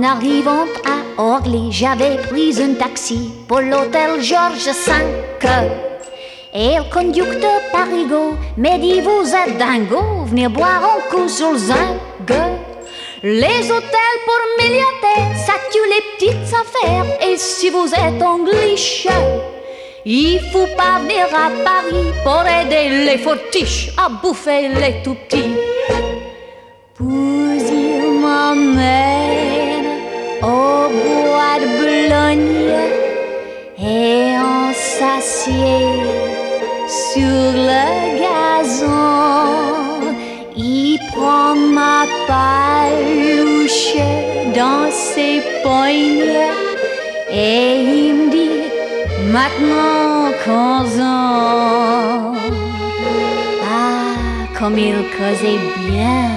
arrivant à Orly, j'avais pris un taxi pour l'hôtel Georges V. Et le conducteur parigot m'a dit: vous êtes dingo, venir boire un coup sur le zinc. Les hôtels pour millionnaires, ça tue les petites affaires. Et si vous êtes anglish, il faut pas venir à Paris pour aider les fortiches à bouffer les tout petits. Puis il m'emmène au bois de Boulogne et on s'assied sur le gazon. Il prend ma paluche dans ses poignes et il me dit: maintenant causons. Ah, comme il causait bien.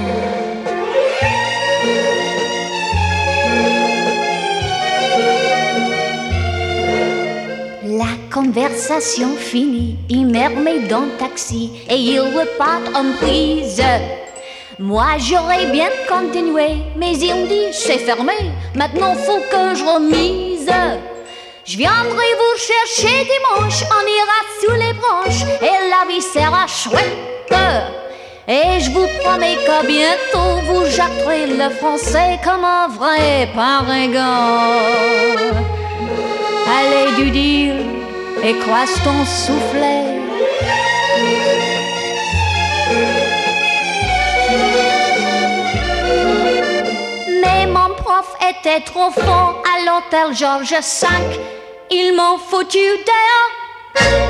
La conversation finie, il me remet dans le taxi et il repart en prise. Moi j'aurais bien continué, mais il me dit: c'est fermé, maintenant faut que je remise. Je viendrai vous chercher dimanche, on ira sous les branches et la vie sera chouette. Et je vous promets qu'à bientôt vous jacterez le français comme un vrai parangon. Allez du deal et croise ton soufflet. Mais mon prof était trop fort à l'hôtel Georges V. Ils m'ont foutu dehors.